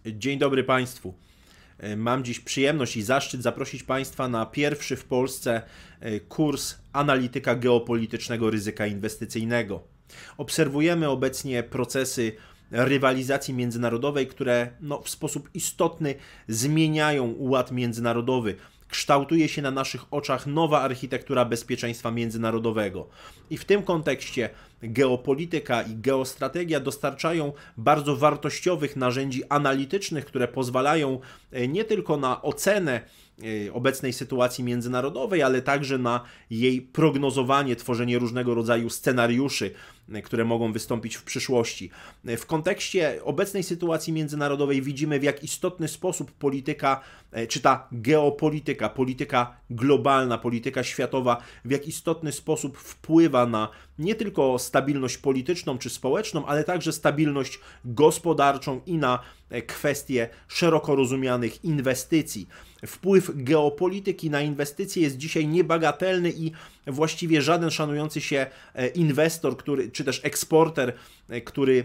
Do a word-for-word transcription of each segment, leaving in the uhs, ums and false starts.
Dzień dobry Państwu. Mam dziś przyjemność i zaszczyt zaprosić Państwa na pierwszy w Polsce kurs Analityka geopolitycznego ryzyka inwestycyjnego. Obserwujemy obecnie procesy rywalizacji międzynarodowej, które no, w sposób istotny zmieniają ład międzynarodowy. Kształtuje się na naszych oczach nowa architektura bezpieczeństwa międzynarodowego. I w tym kontekście geopolityka i geostrategia dostarczają bardzo wartościowych narzędzi analitycznych, które pozwalają nie tylko na ocenę obecnej sytuacji międzynarodowej, ale także na jej prognozowanie, tworzenie różnego rodzaju scenariuszy, które mogą wystąpić w przyszłości. W kontekście obecnej sytuacji międzynarodowej widzimy, w jak istotny sposób polityka, czy ta geopolityka, polityka globalna, polityka światowa, w jak istotny sposób wpływa na nie tylko stabilność polityczną czy społeczną, ale także stabilność gospodarczą i na kwestie szeroko rozumianych inwestycji. Wpływ geopolityki na inwestycje jest dzisiaj niebagatelny i właściwie żaden szanujący się inwestor, który, czy też eksporter, który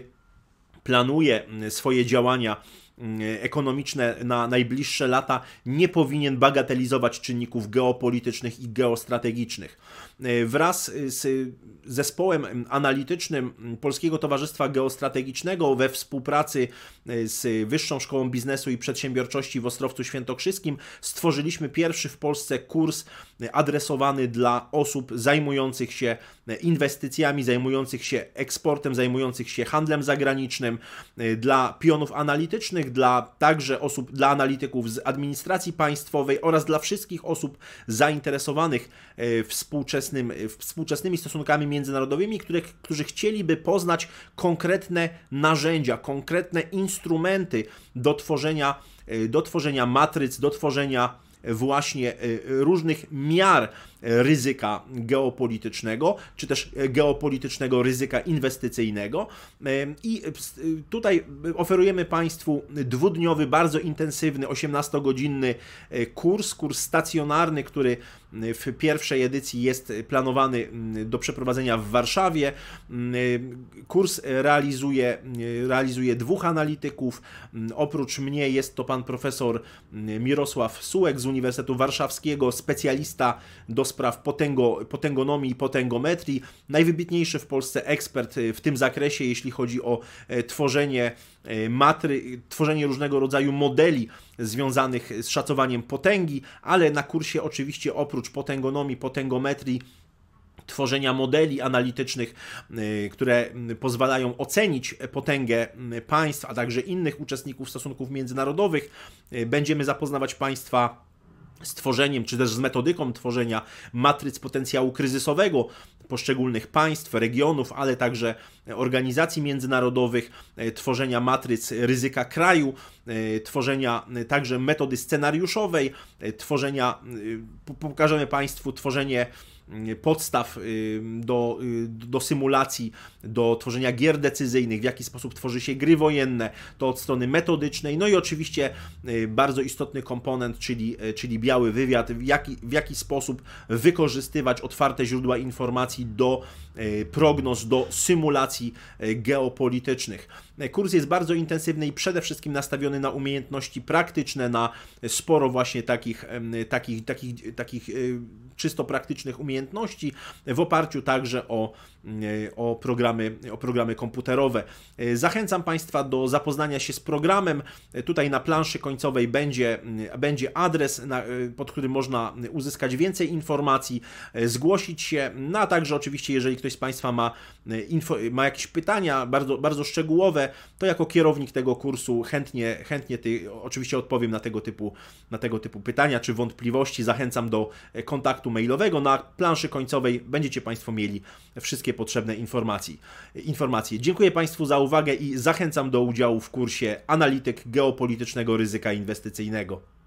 planuje swoje działania ekonomiczne na najbliższe lata, nie powinien bagatelizować czynników geopolitycznych i geostrategicznych. Wraz z zespołem analitycznym Polskiego Towarzystwa Geostrategicznego we współpracy z Wyższą Szkołą Biznesu i Przedsiębiorczości w Ostrowcu Świętokrzyskim stworzyliśmy pierwszy w Polsce kurs adresowany dla osób zajmujących się inwestycjami, zajmujących się eksportem, zajmujących się handlem zagranicznym, dla pionów analitycznych, dla także osób, dla analityków z administracji państwowej oraz dla wszystkich osób zainteresowanych współczesnym, współczesnymi stosunkami międzynarodowymi, które, którzy chcieliby poznać konkretne narzędzia, konkretne instrumenty do tworzenia, do tworzenia matryc, do tworzenia właśnie różnych miar ryzyka geopolitycznego, czy też geopolitycznego ryzyka inwestycyjnego. I tutaj oferujemy Państwu dwudniowy, bardzo intensywny, osiemnastogodzinny kurs, kurs stacjonarny, który w pierwszej edycji jest planowany do przeprowadzenia w Warszawie. Kurs realizuje, realizuje dwóch analityków. Oprócz mnie jest to pan profesor Mirosław Sułek z Uniwersytetu Warszawskiego, specjalista do spraw potęgo, potęgonomii i potęgometrii, najwybitniejszy w Polsce ekspert w tym zakresie, jeśli chodzi o tworzenie matry, tworzenie różnego rodzaju modeli związanych z szacowaniem potęgi, ale na kursie oczywiście oprócz potęgonomii, potęgometrii, tworzenia modeli analitycznych, które pozwalają ocenić potęgę państw, a także innych uczestników stosunków międzynarodowych, będziemy zapoznawać Państwa z tworzeniem, czy też z metodyką tworzenia matryc potencjału kryzysowego poszczególnych państw, regionów, ale także organizacji międzynarodowych, tworzenia matryc ryzyka kraju, tworzenia także metody scenariuszowej, tworzenia, pokażemy Państwu tworzenie podstaw do, do symulacji, do tworzenia gier decyzyjnych, w jaki sposób tworzy się gry wojenne, to od strony metodycznej, no i oczywiście bardzo istotny komponent, czyli, czyli biały wywiad, w jaki, w jaki sposób wykorzystywać otwarte źródła informacji do prognoz, do symulacji geopolitycznych. Kurs jest bardzo intensywny i przede wszystkim nastawiony na umiejętności praktyczne, na sporo właśnie takich, takich, takich, takich czysto praktycznych umiejętności, w oparciu także o, o, programy, o programy komputerowe. Zachęcam Państwa do zapoznania się z programem. Tutaj na planszy końcowej będzie, będzie adres, na, pod którym można uzyskać więcej informacji, zgłosić się, no a także oczywiście, jeżeli ktoś z Państwa ma, info, ma jakieś pytania bardzo, bardzo szczegółowe, to jako kierownik tego kursu chętnie, chętnie ty, oczywiście odpowiem na tego typu, na tego typu pytania czy wątpliwości. Zachęcam do kontaktu mailowego. Na planszy końcowej będziecie Państwo mieli wszystkie potrzebne informacje. informacje. Dziękuję Państwu za uwagę i zachęcam do udziału w kursie Analityk geopolitycznego ryzyka inwestycyjnego.